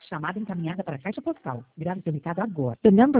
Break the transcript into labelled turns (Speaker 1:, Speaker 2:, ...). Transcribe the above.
Speaker 1: Chamada encaminhada para a caixa postal. Grave seu recado agora. The number